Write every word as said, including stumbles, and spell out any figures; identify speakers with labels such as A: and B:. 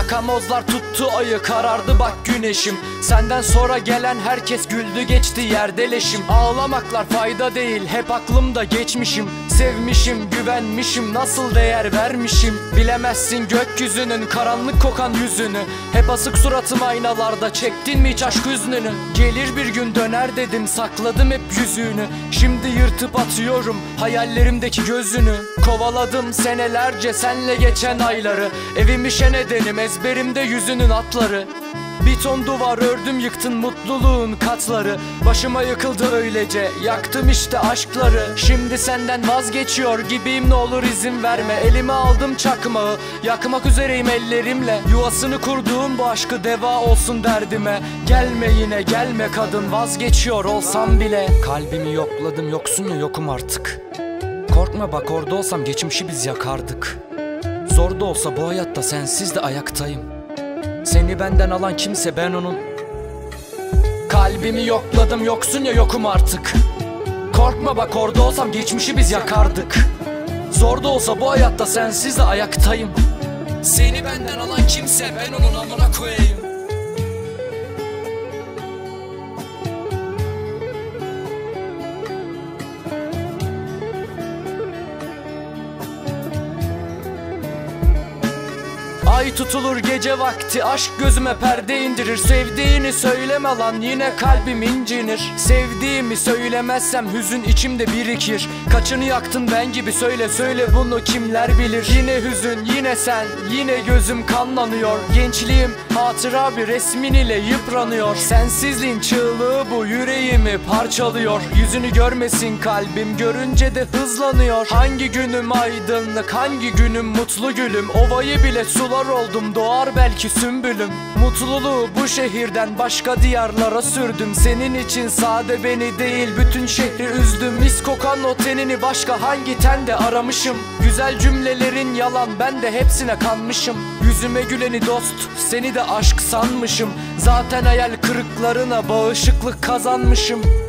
A: Yakamozlar tuttu ayı, karardı bak güneşim. Senden sonra gelen herkes güldü geçti yerde leşim. Ağlamaklar fayda değil, hep aklımda geçmişim. Sevmişim, güvenmişim, nasıl değer vermişim. Bilemezsin gökyüzünün karanlık kokan yüzünü. Hep asık suratım aynalarda, çektin mi hiç aşk hüznünü? Gelir bir gün döner dedim, sakladım hep yüzüğünü. Şimdi yırtıp atıyorum hayallerimdeki gözünü. Kovaladım senelerce senle geçen ayları. Evimi şen edenim, ezberimde yüzünün atları. Bir ton duvar ördüm, yıktın mutluluğun katları. Başıma yıkıldı öylece, yaktım işte aşkları. Şimdi senden vazgeçiyor gibiyim, ne olur izin verme. Elime aldım çakmağı, yakmak üzereyim ellerimle. Yuvasını kurduğum bu aşkı deva olsun derdime. Gelme yine gelme kadın, vazgeçiyor olsam bile. Kalbimi yokladım, yoksun ya yokum artık. Korkma bak, orada olsam geçmişi biz yakardık. Zor da olsa bu hayatta sensiz de ayaktayım. Seni benden alan kimse ben onun. Kalbimi yokladım, yoksun ya yokum artık. Korkma bak, orada olsam geçmişi biz yakardık. Zor da olsa bu hayatta sensiz de ayaktayım. Seni benden alan kimse ben onun amına koyayım. Ay tutulur gece vakti, aşk gözüme perde indirir. Sevdiğini söyleme lan, yine kalbim incinir. Sevdiğimi söylemezsem hüzün içimde birikir. Kaçını yaktın ben gibi, söyle söyle bunu kimler bilir. Yine hüzün, yine sen, yine gözüm kanlanıyor. Gençliğim hatıra bir resmin ile yıpranıyor. Sensizliğin çığlığı bu, yüreğimi parçalıyor. Yüzünü görmesin kalbim, görünce de hızlanıyor. Hangi günüm aydınlık, hangi günüm mutlu gülüm. Ovayı bile sular oldum, doğar belki sümbülüm. Mutluluğu bu şehirden başka diyarlara sürdüm. Senin için sade beni değil, bütün şehri üzdüm. Mis kokan o tenini başka hangi tende aramışım. Güzel cümlelerin yalan, ben de hepsine kanmışım. Yüzüme güleni dost, seni de aşk sanmışım. Zaten hayal kırıklarına bağışıklık kazanmışım.